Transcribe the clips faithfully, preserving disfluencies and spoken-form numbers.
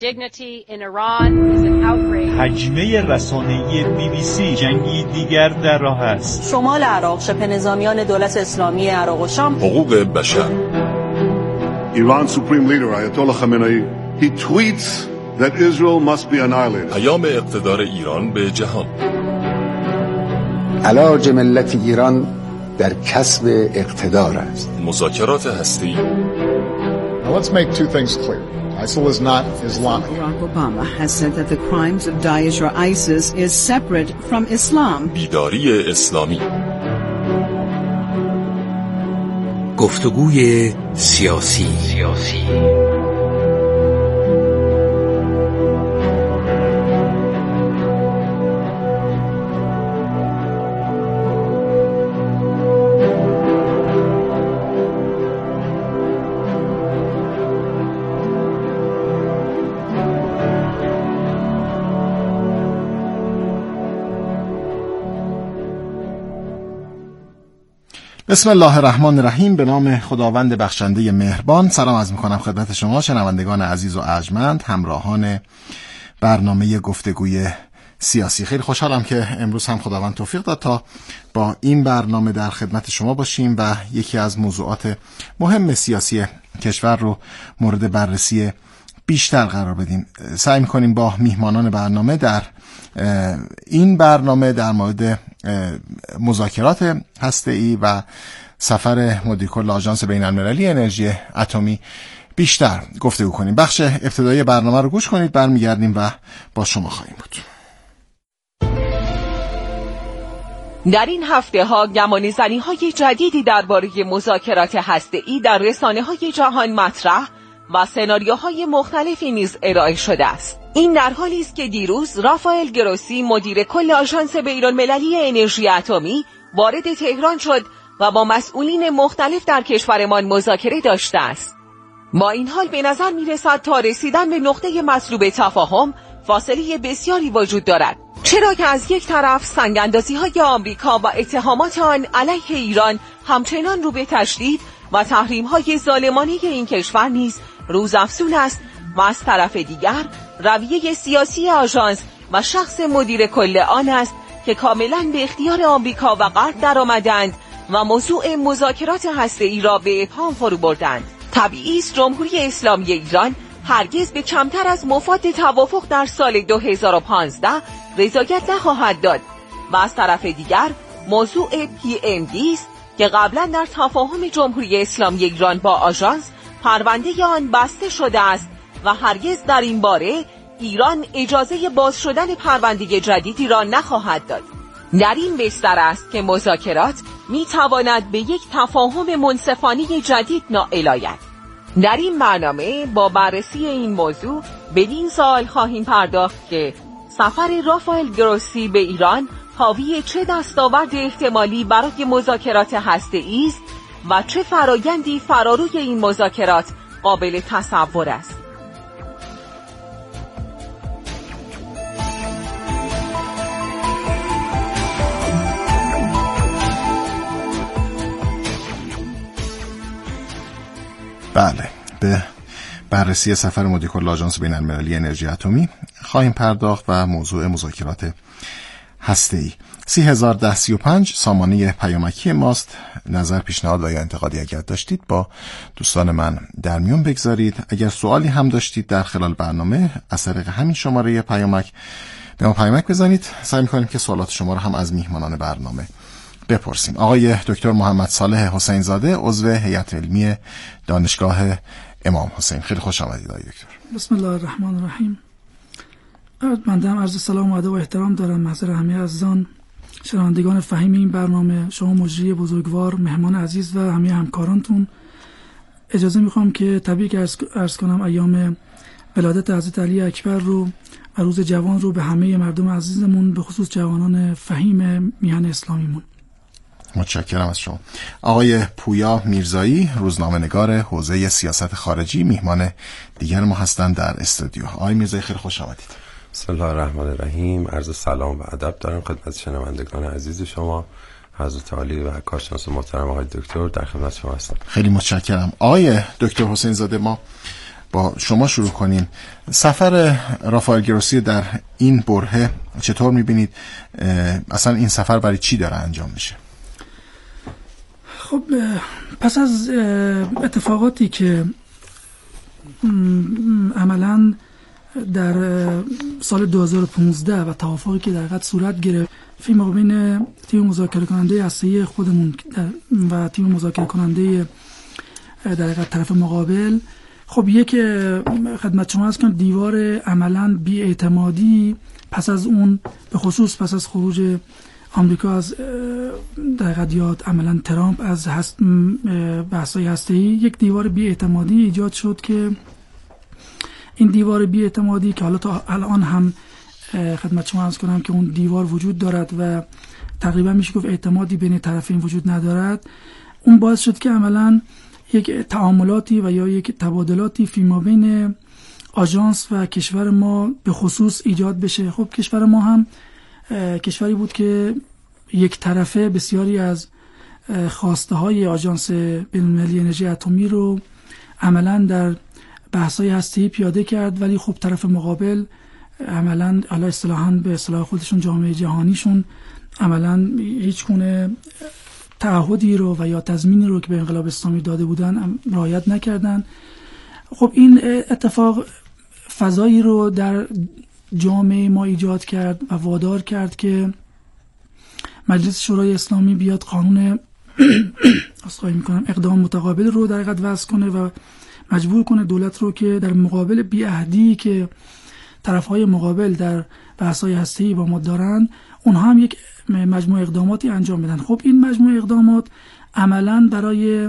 حجمه رسانه‌ای بی بی سی جنگی دیگر در راه است. شمال عراق، شبه نظامیان دولت اسلامی عراق و شام. حقوق بشر. Iran's supreme leader Ayatollah Khamenei he tweets that Israel must be annihilated. پیام اقتدار ایران به جهان. علاج ملت ایران در کسب اقتدار است. مذاکرات هسته‌ای. Now let's make two things clear. ISIL is not Islamic. Barack Obama has said that the crimes of Daesh or ISIS is separate from Islam. بیداری اسلامی. گفتگوی سیاسی سیاسی بسم الله الرحمن الرحیم. به نام خداوند بخشنده مهربان. سلام عرض می‌کنم خدمت شما شنوندگان عزیز و ارجمند، همراهان برنامه گفتگوی سیاسی. خیلی خوشحالم که امروز هم خداوند توفیق داد تا با این برنامه در خدمت شما باشیم و یکی از موضوعات مهم سیاسی کشور رو مورد بررسی بیشتر قرار بدیم. سعی می‌کنیم با میهمانان برنامه در این برنامه در مورد مذاکرات هسته‌ای و سفر مدیر کل آژانس بین‌المللی انرژی اتمی بیشتر گفتگو کنیم. بخش ابتدایی برنامه رو گوش کنید، برمیگردیم و با شما خواهیم بود. در این هفته ها گمانه‌زنی های جدیدی درباره مذاکرات هسته‌ای در رسانه‌های جهان مطرح و سناریوهای مختلفی نیز ارائه شده است. این در حالی است که دیروز رافائل گروسی مدیر کل آژانس بین‌المللی انرژی اتمی وارد تهران شد و با مسئولین مختلف در کشورمان مذاکره داشته است. با این حال به نظر می‌رسد تا رسیدن به نقطه مطلوب تفاهم فاصله بسیاری وجود دارد، چرا که از یک طرف سنگ‌اندازی‌های آمریکا و اتهامات آن علیه ایران همچنان رو به تشدید و تحریم‌های ظالمانه این کشور نیز روزافزون است و از طرف دیگر رویه سیاسی آژانس و شخص مدیر کل آن است که کاملا به اختیار آمریکا و غرب درآمدند و موضوع مذاکرات هسته‌ای را به ابهام فرو بردند. طبیعی است جمهوری اسلامی ایران هرگز به کمتر از مفاد توافق در سال دو هزار و پانزده رضایت نخواهد داد و از طرف دیگر موضوع پی ام دی است که قبلا در تفاهم جمهوری اسلامی ایران با آژانس پرونده آن بسته شده است و هرگز در این باره ایران اجازه باز شدن پرونده جدیدی را نخواهد داد. در این بستر است که مذاکرات می تواند به یک تفاهم منصفانه جدید نائل آید. در این برنامه با بررسی این موضوع بدین سوال خواهیم پرداخت که سفر رافائل گروسی به ایران حاوی چه دستاورد احتمالی برای مذاکرات هسته‌ای است و چه فرایندی فراروی این مذاکرات قابل تصور است. بله، به بررسی سفر مدیر کل آژانس بین‌المللی انرژی اتمی خواهیم پرداخت و موضوع مذاکرات هسته‌ای. سی هزار ده سی و پنج سامانه پیامکی ماست. نظر، پیشنهاد و یا انتقادی اگر داشتید با دوستان من در میون بگذارید. اگر سوالی هم داشتید در خلال برنامه از طریق همین شماره پیامک به ما پیامک بزنید. سعی می‌کنیم که سوالات شما رو هم از میهمانان برنامه بپرسیم. آقای دکتر محمد صالح حسین زاده، عضو هیئت علمی دانشگاه امام حسین، خیلی خوش آمدید آقای دکتر. بسم الله الرحمن الرحیم. من هم عرض سلام و ادب و احترام دارم محضر همه عزیزان شنوندگان فهیم این برنامه، شما مجری بزرگوار، مهمان عزیز و همه همکارانتون. اجازه میخوام که تبریک عرض کنم ایام ولادت حضرت علی اکبر رو و روز جوان رو به همه مردم عزیزمون، به خصوص جوانان فهیم میهن اسلامیمون. متشکرم از شما. آقای پویا میرزایی، روزنامه‌نگار حوزه سیاست خارجی، میهمان دیگر ما هستند در استودیو. آقای میرزایی خیلی خوش آمدید. بسم الله الرحمن الرحیم. عرض سلام و ادب دارم خدمت شنوندگان عزیز شما. حضرت عالی و کارشناس محترم آقای دکتر در خدمت شما هستم. خیلی متشکرم. آقای دکتر حسین زاده، ما با شما شروع کنیم. سفر رافائل گروسی در این برهه چطور میبینید؟ اصلا این سفر برای چی داره انجام میشه؟ خب پس از اتفاقاتی که عملاً در سال دو هزار و پانزده و توافقی که در حقیقت صورت گرفت فیما بین تیم مذاکره کننده هسته‌ای خودمون و تیم مذاکره کننده در حقیقت طرف مقابل، خب یک خدمت شما هست که دیوار عملاً بی‌اعتمادی پس از اون، به خصوص پس از خروج آمریکا از در حقیقت یاد عملاً ترامپ از هست بحث‌های هسته‌ای، یک دیوار بی‌اعتمادی ایجاد شد که این دیوار بی‌اعتمادی که حالا تا الان هم خدمت شما عرض کنم که اون دیوار وجود دارد و تقریبا میشه گفت اعتمادی بین طرفین وجود ندارد، اون باعث شد که عملاً یک تعاملاتی و یا یک تبادلاتی فیما بین آژانس و کشور ما به خصوص ایجاد بشه. خب کشور ما هم کشوری بود که یک طرفه بسیاری از خواسته های آژانس بین‌المللی انرژی اتمی رو عملاً در بحث‌های هسته‌ای پیاده کرد، ولی خب طرف مقابل عملاً علی اصطلاحاً به اصطلاح خودشون جامعه جهانیشون عملاً هیچ گونه تعهدی رو و یا تضمینی رو که به انقلاب اسلامی داده بودن رعایت نکردن. خب این اتفاق فضایی رو در جامعه ما ایجاد کرد و وادار کرد که مجلس شورای اسلامی بیاد قانون اصلاحی میکنم اقدام متقابل رو در حقیقت وضع کنه و مجبور کنه دولت رو که در مقابل بی‌عهدی که طرفهای مقابل در بحث‌های هسته‌ای با ما دارن، اونها هم یک مجموعه اقداماتی انجام بدن. خب این مجموعه اقدامات عملاً برای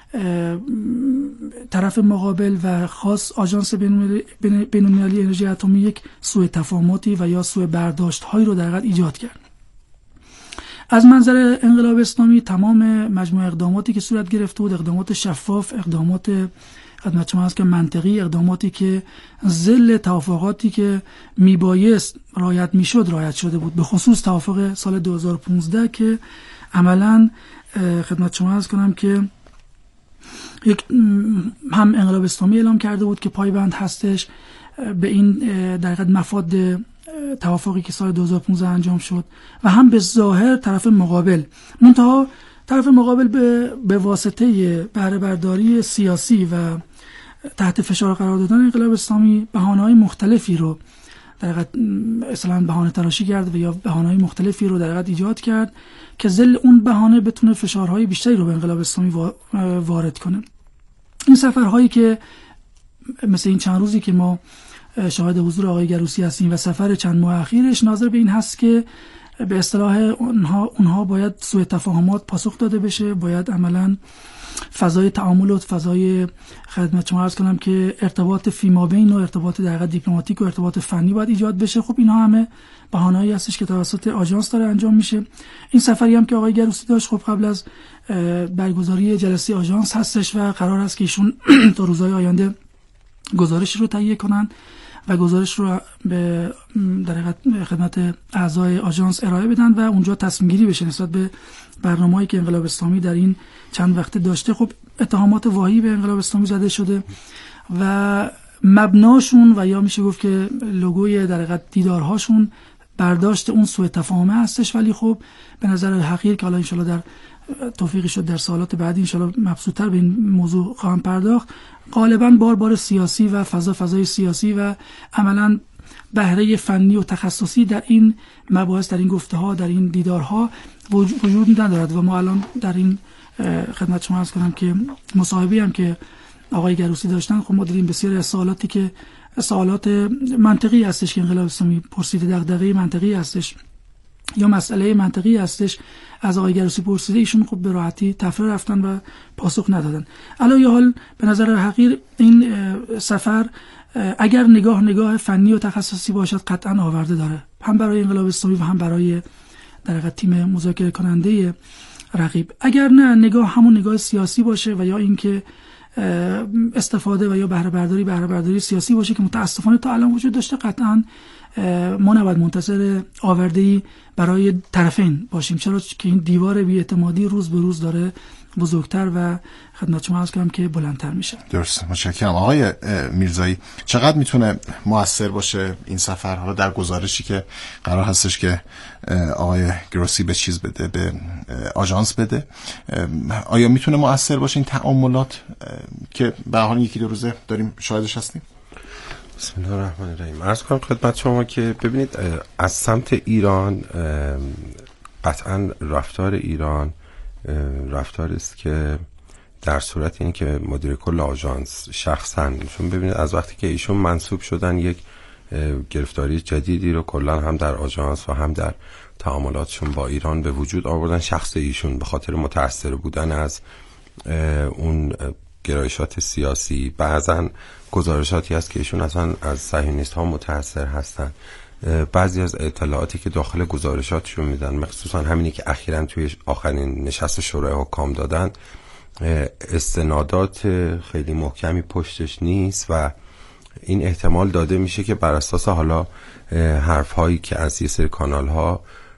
طرف مقابل و خاص آژانس بین‌المللی انرژی اتمی یک سوء تفاهماتی و یا سوء برداشت‌هایی رو در حقیقت ایجاد کرد. از منظر انقلاب اسلامی تمام مجموعه اقداماتی که صورت گرفته بود، اقدامات شفاف، اقدامات خدمت شما هست که منطقی، اقداماتی که ذل توافقاتی که میبایست رعایت میشد رعایت شده بود، به خصوص توافق سال دو هزار و پانزده که عملاً خدمت شما عرض کنم که یک هم انقلاب اسلامی اعلام کرده بود که پایبند هستش به این در حقیقت مفاد توافقی که سال دو هزار و پانزده انجام شد، و هم به ظاهر طرف مقابل، منتها طرف مقابل به به واسطه بهره برداری سیاسی و تحت فشار قرار دادن انقلاب اسلامی بهانه‌های مختلفی رو در حقیقت اصلا بهانه تراشی کرد و یا بهانه‌های مختلفی رو در حقیقت ایجاد کرد که ذل اون بهانه بتونه فشارهای بیشتری رو به انقلاب اسلامی وارد کنه. این سفرهایی که مثل این چند روزی که ما شاهد حضور آقای گروسی هستیم و سفر چند ماه اخیرش ناظر به این هست که به اصطلاح اونها اونها باید سوء تفاهمات پاسخ داده بشه، باید عملاً فضای تعامل و فضای خدمت شما عرض کنم که ارتباط فیمابین و ارتباط در حقیقت دیپلماتیک و ارتباط فنی باید ایجاد بشه. خب اینها همه بهانه‌ای هستش که توسط آژانس داره انجام میشه. این سفری هم که آقای گروسی داشت خب قبل از برگزاری جلسه آژانس هستش و قرار است که ایشون تا روزهای آینده گزارش رو تهیه کنن و گزارش رو به در حقیقت خدمت اعضای آژانس ارائه بدن و اونجا تصمیم گیری بشه نسبت به برنامه‌ای که انقلاب اسلامی در این چند وقته داشته. خب اتهامات واهی به انقلاب اسلامی زده شده و مبناشون و یا میشه گفت که لوگوی در حقیقت دیدارهاشون برداشت اون سوء تفاهمه هستش، ولی خب به نظر حقیر که حالا ان شاءالله در توفیقی شد در سالات بعدی ان شاءالله مبسوط‌تر به این موضوع خواهم پرداخت، غالباً بار بار سیاسی و فضا فضای سیاسی و عملاً بهره فنی و تخصصی در این مباحث، در این گفته‌ها، در این دیدارها وجود ندارد و ما الان در این خدمت شما عرض کنم که مصاحبه‌ای هم که آقای گروسی داشتن، خب ما دیدیم بسیاری از سوالاتی که سوالات منطقی هستش که انقلاب اسلامی پرسیده، دغدغه منطقی هستش یا مسئله منطقی هستش از آقای گروسی پرسیده، ایشون خب به راحتی تفره رفتن و پاسخ ندادن. علاوه حال به نظر حقیر این سفر اگر نگاه نگاه فنی و تخصصی باشد قطعا آورده داره، هم برای انقلاب اسلامی و هم برای در حقیقت تیم مذاکره کننده رقیب. اگر نه نگاه همون نگاه سیاسی باشه و یا اینکه استفاده و یا بهره برداری بهره برداری سیاسی باشه که متاسفانه تا الان وجود داشته، قطعا ما نباید منتظر آورده‌ای برای طرفین باشیم، چرا که این دیوار بی‌اعتمادی روز به روز داره بزرگتر و خدمت شما عرض کنم که بلندتر میشه. درست، متشکرم. آقای میرزایی، چقدر میتونه مؤثر باشه این سفر حالا در گزارشی که قرار هستش که آقای گروسی به چیز بده، به آژانس بده، آیا میتونه مؤثر باشه این تأملات که به حال یکی دو روزه داریم شاهدش هستیم؟ بسم الله الرحمن الرحیم. عرض کنم خدمت شما که ببینید از سمت ایران قطعا رفتار ایران رفتار است که در صورت اینی که مدیر کل آژانس شخصا، چون ببینید از وقتی که ایشون منصوب شدن یک گرفتاری جدیدی رو کلا هم در آژانس و هم در تعاملاتشون با ایران به وجود آوردن. شخص ایشون به خاطر متأثر بودن از اون گرایشات سیاسی، بعضا گزارشاتی هست که ایشون اصلا از صهیونیست ها متأثر هستن. بعضی از اطلاعاتی که داخل گزارشاتشون میدن، مخصوصا همینی که اخیراً توی آخرین نشست شورای حکام دادن، استنادات خیلی محکمی پشتش نیست و این احتمال داده میشه که بر اساس حالا حرف هایی که از یه سری کانال ها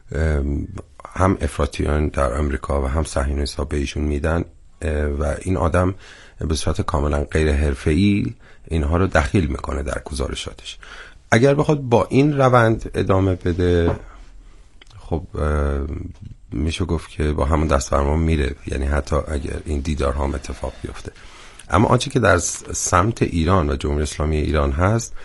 هم افراطیان در امریکا و هم صهیونیست ها به ایشون میدن و این آدم به صورت کاملا غیر حرفه‌ای اینها رو دخیل میکنه در گزارشاتش. اگر بخواد با این روند ادامه بده، خب میشه گفت که با همون دست فرمان میره، یعنی حتی اگر این دیدارها هم اتفاق بیفته. اما آنچه که در سمت ایران و جمهوری اسلامی ایران هست،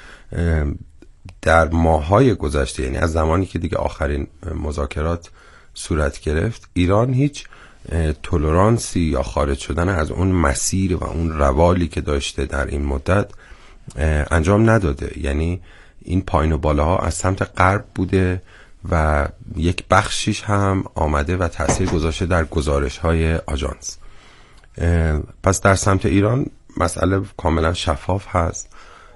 در ماه‌های گذشته، یعنی از زمانی که دیگه آخرین مذاکرات صورت گرفت، ایران هیچ تولرانسی یا خارج شدن از اون مسیر و اون روالی که داشته در این مدت انجام نداده. یعنی این پایین و بالاها از سمت غرب بوده و یک بخشیش هم آمده و تأثیر گذاشته در گزارش‌های آژانس. پس در سمت ایران مسئله کاملا شفاف هست.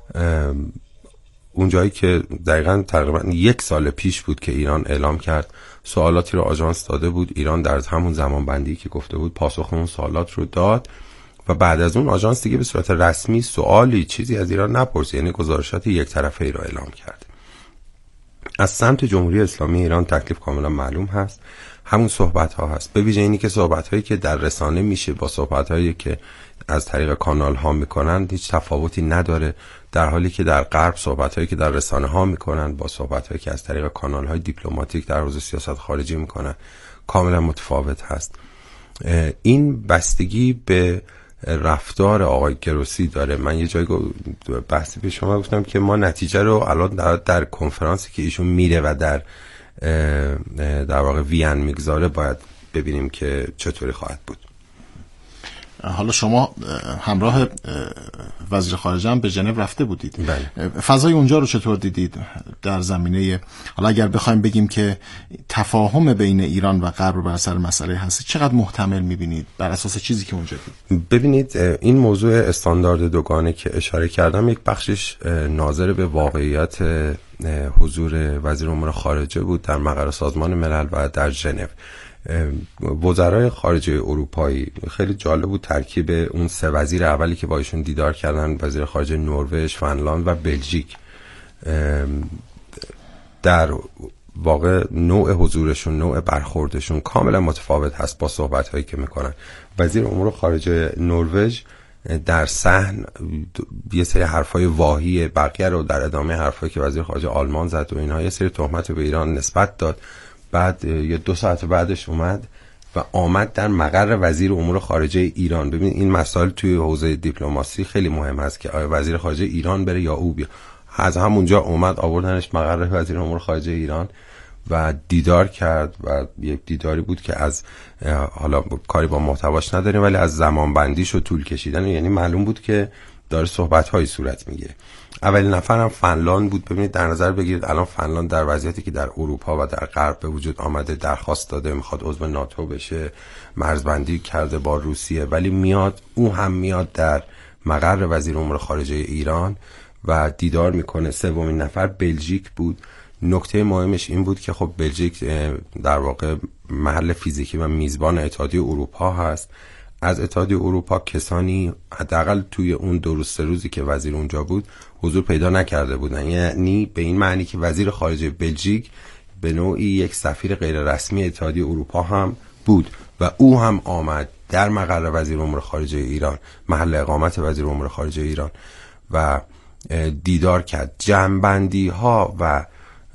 اون جایی که دقیقاً تقریبا یک سال پیش بود که ایران اعلام کرد، سوالاتی رو آژانس داده بود، ایران در همون زمان بندی که گفته بود پاسخ اون سوالات رو داد و بعد از اون آژانس دیگه به صورت رسمی سوالی چیزی از ایران نپرسید، یعنی گزارشات یک طرفه ای رو اعلام کرد. از سمت جمهوری اسلامی ایران تکلیف کاملا معلوم هست، همون صحبت ها هست، به ویژه اینی که صحبت هایی که در رسانه میشه با صحبت هایی که از طریق کانال ها میکنن هیچ تفاوتی نداره، در حالی که در غرب صحبت هایی که در رسانه ها میکنن با صحبت هایی که از طریق کانال های دیپلماتیک در حوزه سیاست خارجی میکنن کاملا متفاوت هست. این بستگی به رفتار آقای گروسی داره. من یه جایی بحثی به شما گفتم که ما نتیجه رو الان در, در کنفرانسی که ایشون میره و در در واقع وین میگذاره باید ببینیم که چطوری خواهد بود. حالا شما همراه وزیر خارجه هم به ژنو رفته بودید. بله. فضای اونجا رو چطور دیدید در زمینه، حالا اگر بخوایم بگیم که تفاهم بین ایران و غرب بر سر مسئله هستی چقدر محتمل میبینید بر اساس چیزی که اونجا دید؟ ببینید این موضوع استاندارد دوگانه که اشاره کردم یک بخشش ناظر به واقعیت حضور وزیر امور خارجه بود در مقر سازمان ملل و در ژنو. وزرای خارجه اروپایی خیلی جالب بود ترکیب اون سه وزیر اولی که با ایشون دیدار کردن، وزیر خارجه نروژ، فنلاند و بلژیک، در واقع نوع حضورشون، نوع برخوردشون کاملا متفاوت هست با صحبت هایی که میکنن. وزیر امور خارجه نروژ در صحن یه سری حرفای واهی، بقیه رو در ادامه حرفایی که وزیر خارجه آلمان زد و اینها یه سری تهمت به ایران نسبت داد. بعد یه دو ساعت بعدش اومد و آمد در مقر وزیر امور خارجه ایران. ببین این مسائل توی حوزه دیپلماسی خیلی مهم هست که آیا وزیر خارجه ایران بره یا او بیا. از همونجا اومد آوردنش مقر وزیر امور خارجه ایران و دیدار کرد و یک دیداری بود که از حالا کاری با محتواش نداریم ولی از زمان بندیش و طول کشیدن، یعنی معلوم بود که داره صحبت‌هایی صورت میگیره. اولین نفرم فنلاند بود. ببینید در نظر بگیرید الان فنلاند در وضعیتی که در اروپا و در غرب به وجود آمده، درخواست داده میخواد عضو ناتو بشه، مرزبندی کرده با روسیه، ولی میاد او هم میاد در مقر وزیر امور خارجه ایران و دیدار میکنه. سومین نفر بلژیک بود. نکته مهمش این بود که خب بلژیک در واقع محل فیزیکی و میزبان اتحادیه اروپا هست. از اتحادیه اروپا کسانی حداقل توی اون دو روز سه روزی که وزیر اونجا بود حضور پیدا نکرده بودن، یعنی به این معنی که وزیر خارجه بلژیک به نوعی یک سفیر غیر رسمی اتحادیه اروپا هم بود و او هم آمد در مقر وزیر امور خارجه ایران، محل اقامت وزیر امور خارجه ایران، و دیدار کرد. جمع‌بندی ها و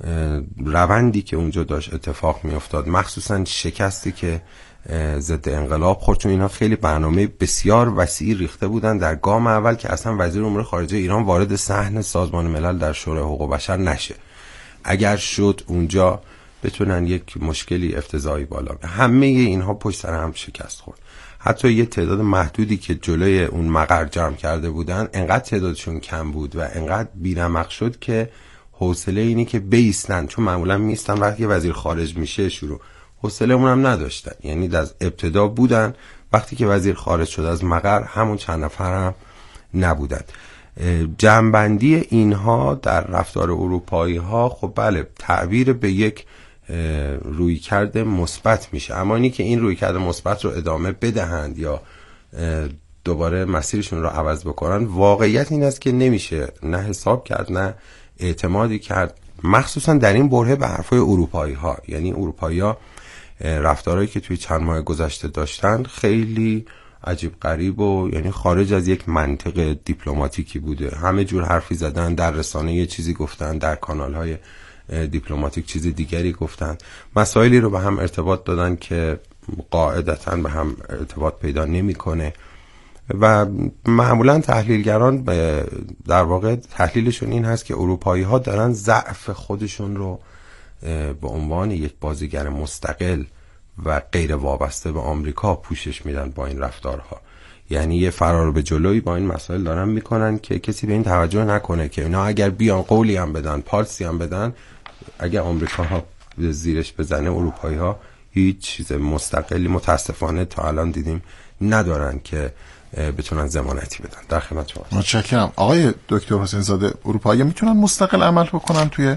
روندی که اونجا داشت اتفاق می افتاد، مخصوصا شکستی که ضد انقلاب خورد، چون اینا خیلی برنامه بسیار وسیعی ریخته بودن در گام اول که اصلا وزیر امور خارجه ایران وارد صحن سازمان ملل در شورای حقوق بشر نشه. اگر شد اونجا بتونن یک مشکلی افتضاحی بالا بیارن. همه اینها پشت سر هم شکست خورد. حتی یه تعداد محدودی که جلوی اون مقر جمع کرده بودن، انقدر تعدادشون کم بود و انقدر بی‌نمق شد که حوصله اینی که بیستن، چون معمولا میستن وقتی وزیر خارج میشه شروع، حوصله اون هم نداشتن. یعنی از ابتدا بودن، وقتی که وزیر خارج شد از مقر همون چند نفر هم نبودن. جمع‌بندی اینها در رفتار اروپایی ها خب بله تعبیر به یک رویکرد مثبت میشه، اما اینی که این رویکرد مثبت رو ادامه بدهند یا دوباره مسیرشون رو عوض بکنن، واقعیت این است که نمیشه نه حساب کرد نه اعتمادی کرد، مخصوصا در این برهه به حرفای اروپایی ها. یعنی اروپایی ها رفتارهایی که توی چند ماه گذشته داشتن خیلی عجیب غریب و یعنی خارج از یک منطق دیپلماتیکی بوده. همه جور حرفی زدن، در رسانه یه چیزی گفتن، در کانال های دیپلماتیک چیز دیگری گفتن، مسائلی رو به هم ارتباط دادن که قاعدتاً به هم ارتباط پیدا نمی‌کنه و معمولاً تحلیلگران در واقع تحلیلشون این هست که اروپایی ها دارن ضعف خودشون رو به عنوان یک بازیگر مستقل و غیر وابسته به آمریکا پوشش میدن با این رفتارها. یعنی یه فرار به جلوی با این مسائل دارن میکنن که کسی به این توجه نکنه که اینا اگر بیان قولی هم بدن، پالسی هم بدن، اگر آمریکا ها زیرش بزنه، اروپایی ها هیچ چیز مستقلی متاسفانه تا الان دیدیم ندارن که بتونن ضمانتی بدن. در خدمت شما. متشکرم. آقای دکتر حسین زاده، اروپایی میتونن مستقل عمل بکنن توی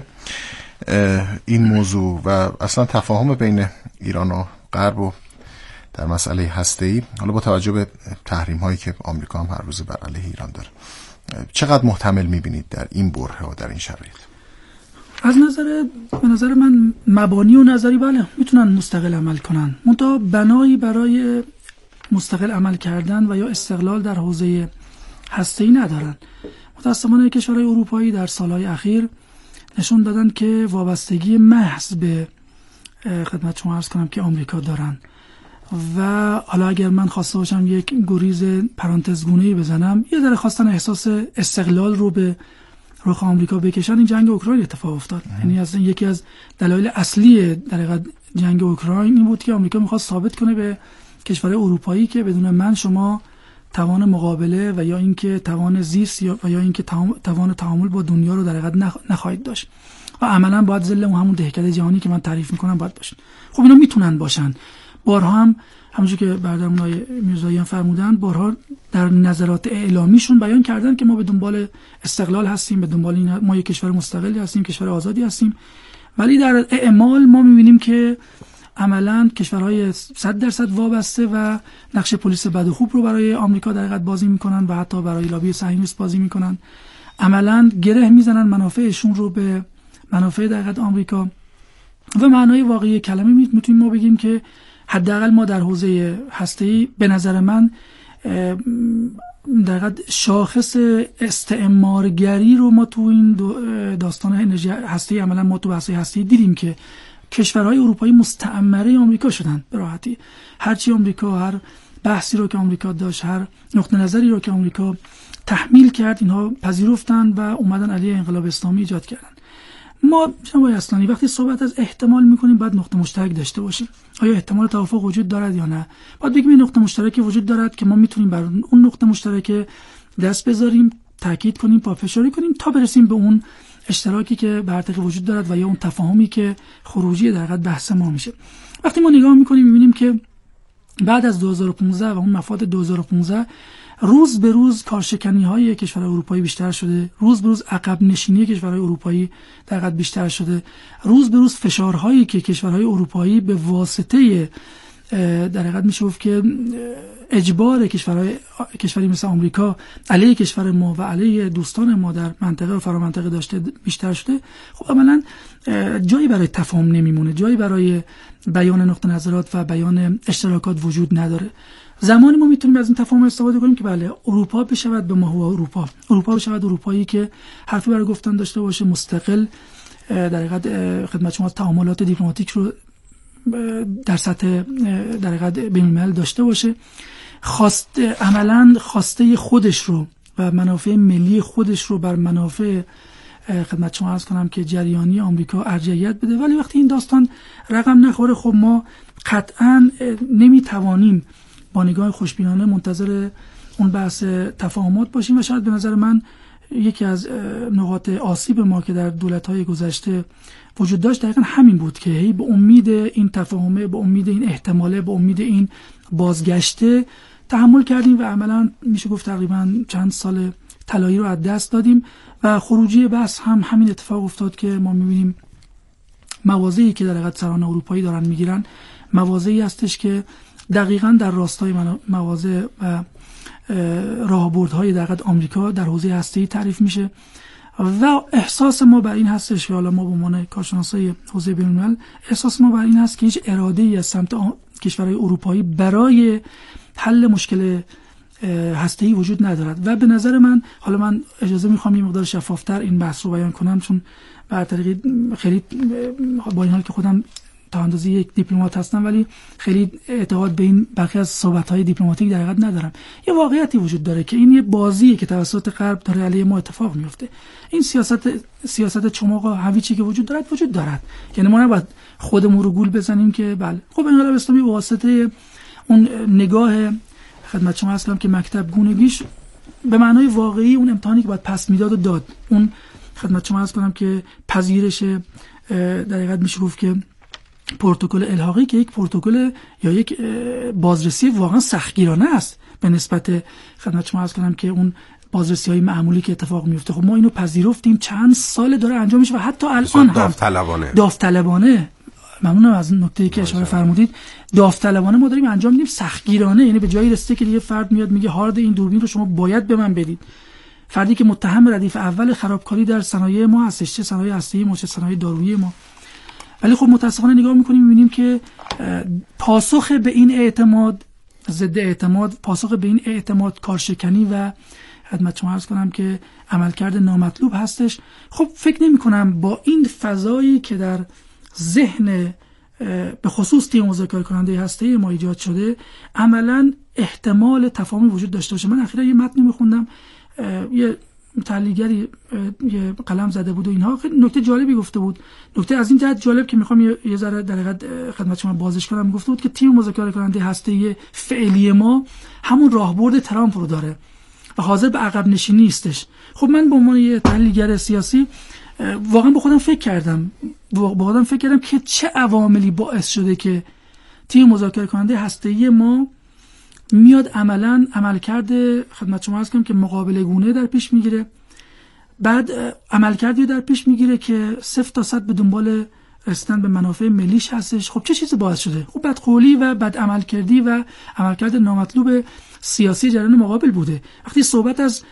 این موضوع و اصلا تفاهم بین ایران و غرب و در مسئله هسته‌ای، حالا با توجه به تحریم هایی که آمریکا هم هر روز بر علیه ایران داره، چقدر محتمل میبینید در این برهه و در این شرایط؟ از نظر به نظر من مبانی و نظری بله میتونن مستقل عمل کنن، منتها بنایی برای مستقل عمل کردن و یا استقلال در حوزه هسته‌ای ندارن. متأسفانه کشورهای اروپایی در سالهای اخیر نشون دادن که وابستگی محض به خدمت شما عرض کنم که آمریکا دارن و حالا اگر من خواسته باشم یک گریز پرانتزگونه‌ای بزنم، یه ذره خواستن احساس استقلال رو به رخ آمریکا بکشن. این جنگ اوکراین اتفاق افتاد. یعنی اصلا یکی از دلایل اصلی در حقیقت جنگ اوکراین این بود که آمریکا می‌خواست ثابت کنه به کشورهای اروپایی که بدون من شما توان مقابله و یا اینکه توان زیست یا و یا اینکه توان تعامل با دنیا رو در حقیقت نخواهید داشت و عملاً باید ذل اون همون دهکده جهانی که من تعریف می‌کنم باید باشن. خب اینا میتونن باشن. بارها هم همونجوری که برادرم آقای میرزایی هم فرمودن، بارها در نظرات اعلامیشون بیان کردن که ما به دنبال استقلال هستیم، به دنبال این ما یک کشور مستقلی هستیم، کشور آزادی هستیم، ولی در اعمال ما می‌بینیم که عملاً کشورهای صد درصد وابسته و نقش پلیس بد و خوب رو برای آمریکا در حقیقت بازی میکنن و حتی برای لابی صهیونیست بازی میکنن. عملاً گره میزنن منافعشون رو به منافع در حقیقت آمریکا و معنای واقعی کلمه میتونیم ما بگیم که حداقل ما در حوزه هسته‌ای به نظر من در حقیقت شاخص استعمارگری رو ما تو این داستان انرژی هسته‌ای عملاً ما تو بحث هسته‌ای دیدیم که کشورهای اروپایی مستعمره آمریکا شدن به راحتی. هرچی آمریکا، هر بحثی رو که آمریکا داشت، هر نقطه نظری رو که آمریکا تحمیل کرد، اینها پذیرفتن و اومدن علیه انقلاب اسلامی ایجاد کردن. ما جناب اصلانی وقتی صحبت از احتمال میکنیم باید نقطه مشترک داشته باشیم. آیا احتمال توافق وجود دارد یا نه؟ باید بگیم این نقطه مشترکی وجود دارد که ما میتونیم بر اون نقطه مشترک دست بذاریم، تاکید کنیم، پافشاری کنیم تا برسیم به اون اشتراکی که برتقی وجود دارد و یا اون تفاهمی که خروجی در حقیقت بحث ما میشه. وقتی ما نگاه میکنیم میبینیم که بعد از دو هزار و پانزده و اون مفاد دو هزار و پانزده روز به روز کارشکنی های کشورهای اروپایی بیشتر شده، روز به روز عقب نشینی کشورهای اروپایی در حقیقت بیشتر شده، روز به روز فشارهایی که کشورهای اروپایی به واسطه در حقیقت میشه گفت که اجبار کشورهای کشوری مثل آمریکا علیه کشور ما و علیه دوستان ما در منطقه و فرامنطقه داشته بیشتر شده، خب عملاً جایی برای تفاهم نمیمونه، جایی برای بیان نقطه نظرات و بیان اشتراکات وجود نداره. زمانی ما میتونیم از این تفاهم استفاده کنیم که بله اروپا بشود به ما هو اروپا، اروپا بشود اروپایی که حرفی برای گفتن داشته باشه، مستقل در حقیقت خدمت شما تعاملات دیپلماتیک رو در سطح در حقیقت بین‌الملل داشته باشه، خواست عملاً خواسته خودش رو و منافع ملی خودش رو بر منافع خدمت شما عرض کنم که جریانی آمریکا ارجحیت بده. ولی وقتی این داستان رقم نخوره، خب ما قطعاً نمیتوانیم با نگاه خوشبینانه منتظر اون بحث تفاهمات باشیم و شاید به نظر من یکی از نقاط آسیب ما که در دولت‌های گذشته وجود داشت دقیقاً همین بود که هی به امید این تفاهمه، به امید این احتماله، به امید این بازگشته تحمل کردیم و عملاً میشه گفت تقریباً چند سال طلایی رو از دست دادیم و خروجی بحث هم همین اتفاق افتاد که ما می‌بینیم مواضعی که در حقیقت سران اروپایی دارن میگیرن مواضعی هستش که دقیقاً در راستای مواضع و راهبردهای در حقیقت آمریکا در حوزه هسته‌ای تعریف میشه و احساس ما بر این هستش که حالا ما به عنوان کارشناسای حوزه بین‌الملل احساس ما بر این هست که هیچ اراده‌ای از سمت کشورهای اروپایی برای حل مشکل هسته‌ای وجود ندارد و به نظر من، حالا من اجازه میخوام یه مقدار شفافتر این بحث رو بیان کنم چون به طریق خیلی با این حال که خودم تا اندازه یک دیپلمات هستم ولی خیلی اعتقاد به این بخی از صحبت‌های دیپلماتیک در حقیقت ندارم. یه واقعیتی وجود داره که این یه بازیه که توسط غرب داره علیه ما اتفاق میفته. این سیاست سیاست چماق هویجی که وجود دارد وجود دارد. یعنی ما نباید خودمون رو گول بزنیم که بله خب انقلاب اسلامی به واسطه اون نگاه خدمت شما هستم که مکتب گونگیش به معنای واقعی اون امتحانی که باید پس میداد و داد، اون خدمت شما عرض کنم که پذیرش در حقیقت میشه گفت که پروتکل الحاقی که یک پروتکل یا یک بازرسی واقعا سختگیرانه است به نسبت خدمت شما عرض کنم که اون بازرسی‌های معمولی که اتفاق میفته. خب ما اینو پذیرفتیم، چند سال داره انجام میشه و حتی الان هم داوطلبانه داوطلبانه ممنونم از نکته‌ای که اشاره فرمودید، داوطلبانه ما داریم انجام میدیم، سختگیرانه، یعنی به جایی رسیده که دیگه فرد میاد میگه هارد این دوربین رو شما باید به من بدید. فردی که متهم ردیف اول خرابکاری در صنایع ما هستش، چه صنایع هسته‌ای ما چه صنایع دارویی ما. ولی خب متأسفانه نگاه میکنیم میبینیم که پاسخ به این اعتماد، ضد اعتماد، پاسخ به این اعتماد کارشکنی و خدمت شما عرض کنم که عملکرد نامطلوب هستش. خب فکر نمی کنم با این فضایی که در ذهن به خصوص تیم مذاکره کننده هسته‌ای ما ایجاد شده عملاً احتمال تفاهمی وجود داشته باشه. من اخیراً یه متنی میخوندم، یه تحلیلگری یه قلم زده بود و اینها خیلی نکته جالبی گفته بود. نکته از این جهت جالب که میخوام یه, یه ذره در حقیقت خدمت شما بازش کنم، گفته بود که تیم مذاکره کننده هسته‌ای فعلی ما همون راهبرد ترامپ رو داره و حاضر به عقب نشینی نیستش. خب من به عنوان یه تحلیلگر سیاسی واقعا با خودم فکر کردم با خودم فکر کردم که چه عواملی باعث شده که تیم مذاکره کننده هسته‌ای ما میاد عملاً عملکرد خدمت شما عرض کنم که مقابله گونه در پیش میگیره، بعد عملکردی در پیش میگیره که صفر تا صد به دنبال رسیدن به منافع ملیش هستش. خب چه چیزی باعث شده؟ خب بدقولی و بد عملکردی و عملکرد نامطلوب سیاسی جریان مقابل بوده. وقتی صحبت از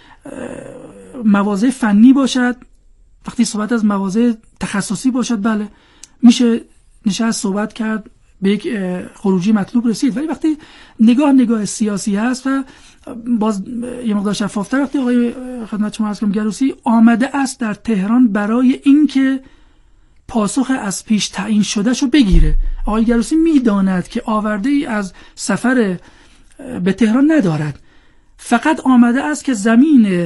مواضع فنی باشد، وقتی صحبت از مواضع تخصصی باشد، بله میشه نشست صحبت کرد، به یک خروجی مطلوب رسید. ولی وقتی نگاه نگاه سیاسی هست و باز یه مقدار شفافتر، وقتی آقای خدمت شما عرض کنم گروسی آمده است در تهران برای اینکه پاسخ از پیش تعیین شده شو بگیره، آقای گروسی میداند که آورده ای از سفر به تهران ندارد، فقط آمده است که زمین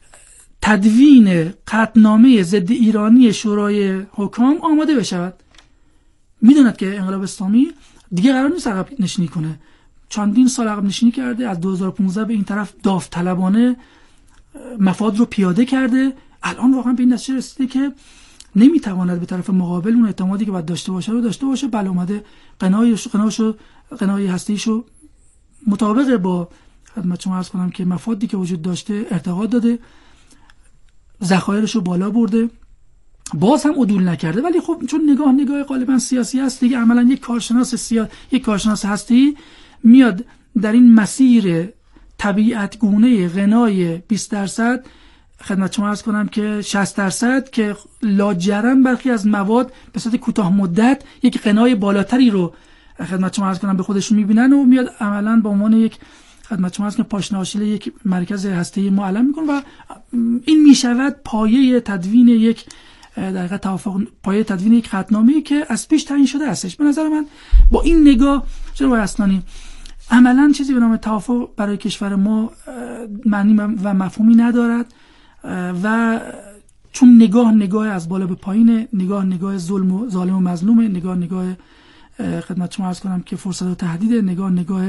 تدوین قطعنامه ضد ایرانی شورای حکام آماده بشود. میدوند که انقلاب اسلامی دیگه قرار نیست عقب نشینی کنه، چندین سال عقب نشینی کرده، از دو هزار و پانزده به این طرف داوطلبانه مفاد رو پیاده کرده، الان واقعا به این نتیجه رسیده که نمیتواند به طرف مقابل اون اعتمادی که باید داشته باشه رو داشته باشه. بله اومده قناعش قناعشو قناعی هستیشو مطابق با خدمت شما عرض کنم که مفادی که وجود داشته ارتقا داده، ذخایرشو بالا برده باز هم عدول نکرده، ولی خب چون نگاه نگاه غالبا سیاسی است دیگه، عملا یک کارشناس سیا... یک کارشناس هستی میاد در این مسیر طبیعت گونه غنای بیست درصد خدمت شما عرض کنم که شصت درصد که لاجرم برخی از مواد به صورت کوتاه مدت یک غنای بالاتری رو خدمت شما عرض کنم به خودشون میبینن و میاد عملا به عنوان یک خدمت شما عرض کنم پاشنه آشیل یک مرکز هسته‌ای معلم میکنه و این میشود پایه تدوین یک در حقیقت توافق، پایه تدوین یک خطنامه‌ای که از پیش تعیین شده هستش. به نظر من با این نگاه جناب اصلانی عملا چیزی به نام توافق برای کشور ما معنی و مفهومی ندارد و چون نگاه نگاه از بالا به پایین، نگاه نگاه ظلم و ظالم و مظلوم، نگاه نگاه خدمت شما عرض کنم که فرصت و تهدید، نگاه نگاه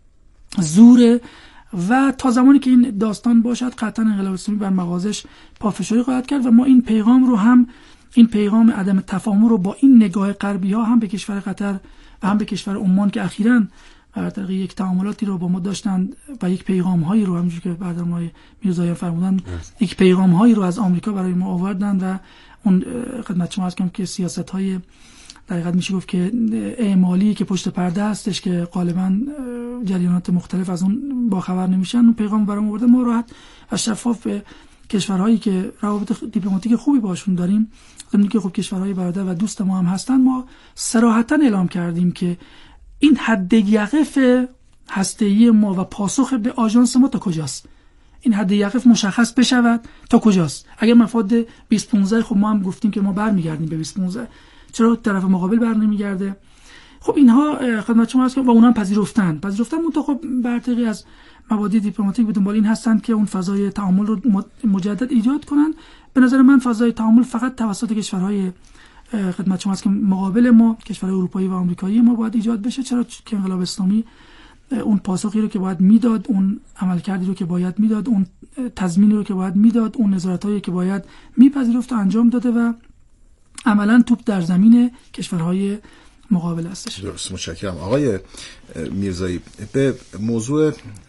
زوره و تا زمانی که این داستان باشد قطعا انقلاب اسلامی بر مغازش پافشاری خواهد کرد و ما این پیغام رو هم این پیغام عدم تفاهم رو با این نگاه غربی ها هم به کشور قطر و هم به کشور عمان که اخیراً بر طریق یک تعاملاتی رو با ما داشتن و یک پیغام هایی رو همونجوری که برادران میرزایی فرمودن یک پیغام هایی رو از آمریکا برای ما آوردن و اون خدمت شما عرض کنم که سیاست های در حقیقت میشه گفت که اعمالی که پشت پرده هستش که غالبا جریانات مختلف از اون با خبر نمیشن، اون پیغام برام آورده. ما راحت و شفاف به کشورهایی که روابط دیپلماتیک خوبی باشون داریم، زمینی که خب کشورهای برادر و دوست ما هم هستن، ما صراحتا اعلام کردیم که این حد یقف هسته‌ای ما و پاسخ به آژانس ما تا کجاست، این حد یقف مشخص بشود تا کجاست. اگر مفاد بیست پانزده خب ما هم گفتیم که ما برمیگردیم به بیست پانزده، چرا طرف مقابل بر نمیگرده؟ خب اینها خدمت شما هست و اونها هم پذیرفتن پذیرفتن منتها خب برطرفی از مبادی دیپلماتیک به دنبال این هستند که اون فضای تعامل رو مجدد ایجاد کنن. به نظر من فضای تعامل فقط توسط کشورهای خدمت شما هست که مقابل ما، کشورهای اروپایی و آمریکایی ما باید ایجاد بشه، چرا که انقلاب اسلامی اون پاسخی رو که باید میداد، اون عملکردی رو که باید میداد، اون تضمینی رو که باید میداد، اون نظارتایی که باید میپذیرفت و انجام داده و عملا توپ در زمین کشورهای مقابل هستش. درست، متشکرم. آقای میرزایی، به موضوع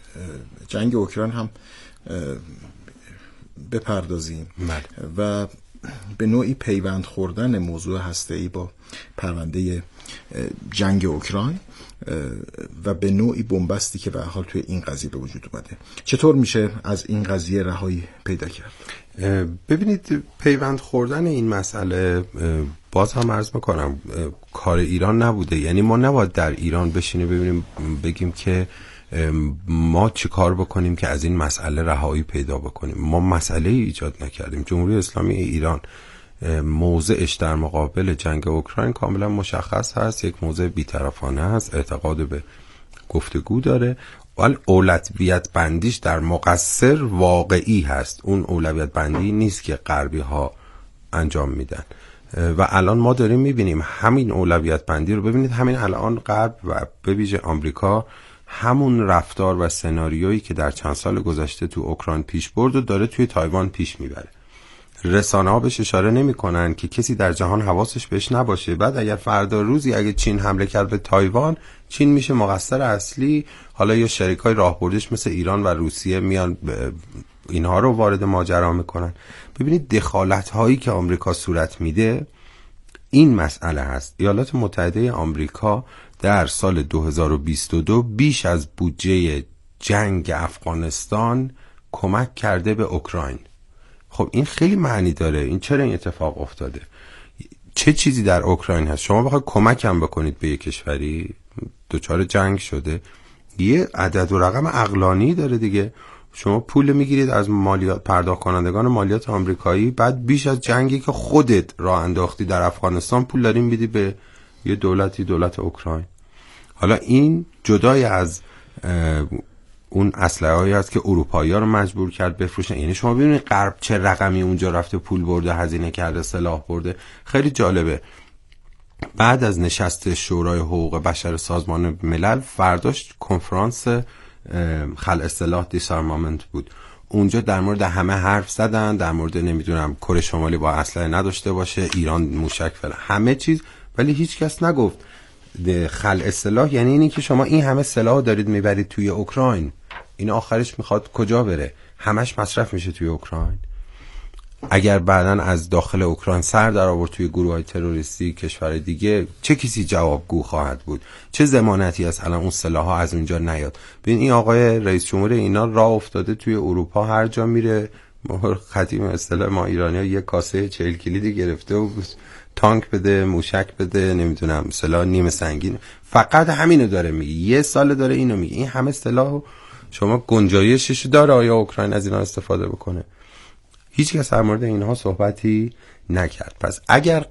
جنگ اوکراین هم بپردازیم و به نوعی پیوند خوردن موضوع هسته‌ای با پرونده جنگ اوکراین و به نوعی بنبستی که به حال توی این قضیه به وجود اومده، چطور میشه از این قضیه رهایی پیدا کرد؟ ببینید، پیوند خوردن این مسئله باز هم عرض میکنم کار ایران نبوده. یعنی ما نباید در ایران بشینیم ببینیم بگیم که ما چی کار بکنیم که از این مسئله رهایی پیدا بکنیم. ما مسئله ایجاد نکردیم. جمهوری اسلامی ایران موضعش در مقابل جنگ اوکراین کاملا مشخص هست، یک موضع بی‌طرفانه هست، اعتقاد به گفتگو داره، ولی اولویت بندیش در مقصر واقعی هست. اون اولویت بندی نیست که غربی ها انجام میدن و الان ما داریم میبینیم همین اولویت بندی رو. ببینید همین الان غرب و به ویژه آمریکا همون رفتار و سناریویی که در چند سال گذشته تو اوکراین پیش برد و داره توی تایوان پیش میبره. رسانه ها بهش اشاره نمی کنن که کسی در جهان حواسش بهش نباشه. بعد اگر فردا روزی اگه چین حمله کرد به تایوان، چین میشه مقصر اصلی. حالا یا شریکای راهبردش مثل ایران و روسیه میان اینها رو وارد ماجرا میکنن. ببینید دخالت هایی که آمریکا صورت میده این مسئله هست. ایالات متحده آمریکا در سال دو هزار و بیست و دو بیش از بودجه جنگ افغانستان کمک کرده به اوکراین. خب این خیلی معنی داره. این چرا این اتفاق افتاده؟ چه چیزی در اوکراین هست؟ شما بخواید کمک هم بکنید به یک کشوری دچار جنگ شده، یه عدد و رقم عقلانی داره دیگه. شما پول میگیرید از مالیات پرداخت کنندگان مالیات آمریکایی، بعد بیش از جنگی که خودت راه انداختی در افغانستان پول داریم میدی به یه دولتی، دولت اوکراین. حالا این جدای از اون اسلحه‌ای است که اروپایی‌ها رو مجبور کرد بفروشن. یعنی شما ببینید غرب چه رقمی اونجا رفته پول برده، هزینه کرده، سلاح برده. خیلی جالبه. بعد از نشست شورای حقوق بشر سازمان ملل فرداش کنفرانس خلع سلاح دیسارمامنت بود. اونجا در مورد همه حرف زدن، در مورد نمیدونم کره شمالی با اسلحه نداشته باشه، ایران موشک فلان، همه چیز، ولی هیچ کس نگفت خلع سلاح یعنی اینی که شما این همه سلاح دارید میبرید توی اوکراین، این آخرش میخواد کجا بره؟ همش مصرف میشه توی اوکراین. اگر بعدن از داخل اوکراین سر در آورد توی گروه‌های تروریستی کشور دیگه، چه کسی جوابگو خواهد بود؟ چه ضمانتی هست الان اون سلاح‌ها از اونجا نیاد؟ ببین این آقای رئیس جمهور اینا راه افتاده توی اروپا، هر جا میره خطیم اصطلاح ما ایرانی‌ها یه کاسه چهل کلیدی گرفته و تانک بده، موشک بده، نمیدونم سلاح نیمه سنگین، فقط همینو داره میگه. یه سال داره اینو میگه. این همه سلاح شما گنجایشش داره آیا اوکراین از اینا استفاده بکنه؟ هیچ کس در مورد اینها صحبتی نکرد. پس اگر